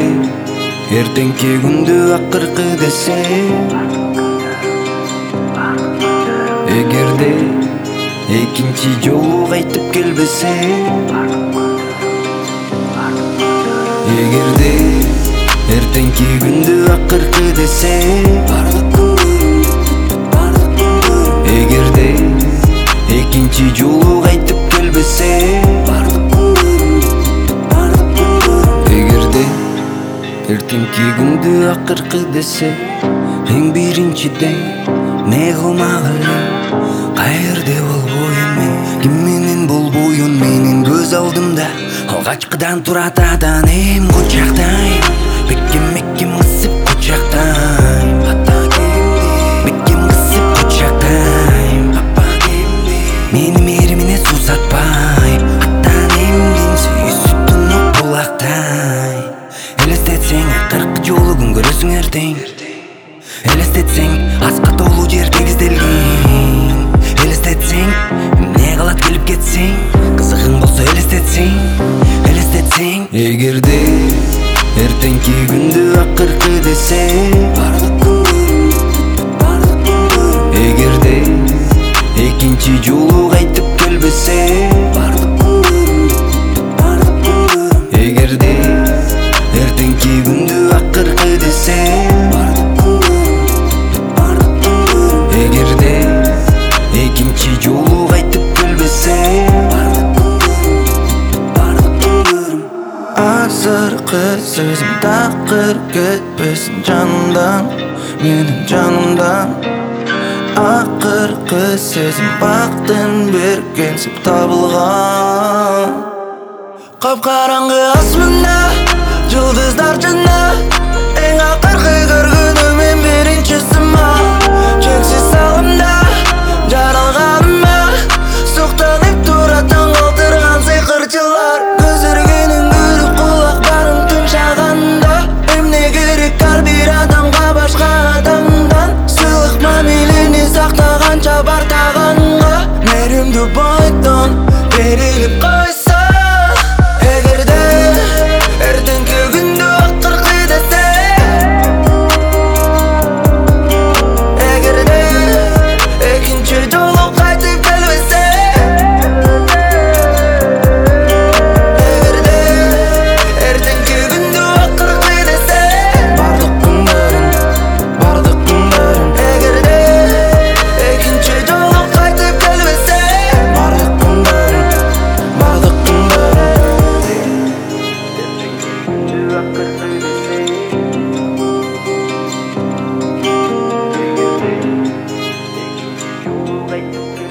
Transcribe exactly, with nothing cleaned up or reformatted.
эртеңки күндү акыркы десе, эгерде экинчи жолу кайтып келбесе, эгерде эртеңки күндү акыркы десе, эгерде экинчи жолу кайтып келбесе, эгерде эртеңки күндү акыркы десе, эң биринчиден не кылмагыла, каерде болбойм мен, ким менен болбойм менин көз алдымда, алгачкыдан турат атанем кучактайм, бекем мекем кысып кучактайм, бекем кысып кучактайм, мени мээримине суусатпай, атанем дейм сүйүүсүттүн ок булактай. Элестетсең кырк жолу күн көрөсүң эртең, элестетсең аска толуу жер тегизделген, элестетсең эмне кылат келип кетсең, кызыгың болсо элестетсең, элестетсең, эгерде эртеңки күндү акыркы десе, эгерде экинчи жолу кайтып келбесе, эгерде эртеңки күндү акыркы десе, эгерде экинчи жолу кайтып келбесе, азыркы сөзүм такыр кетпесин жанымдан, менин жанымдан. Акыркы сезим бактын бергенсип табылган. Капкараңгы асманда жылдыздар жана, эң акыркы көргөнүм мен биринчи сымак. Чексиз салымда жаралганыма суктанып тура таң калтырган сыйкырчылар. Көз эргенин көрүп кулактарым тынчаганда, эмне керек ар бир адамга башка адамдан. Сыйлык мамилени сактаганча бартаганга, мээримдүү бойдон берилип койсо, эгерде эртеңки күндү акыркы десе, эгерде экинчи жолу кайтып келбесе, эгерде эртеңки күндү акыркы десе, бардык күндөрүм, бардык күндөрүм, эгерде экинчи жолу кайтып келбесе, бардык күндөрүм, бардык күндөрүм, эртеңки күндү акыркы десе, эгерде экинчи жолу кайтып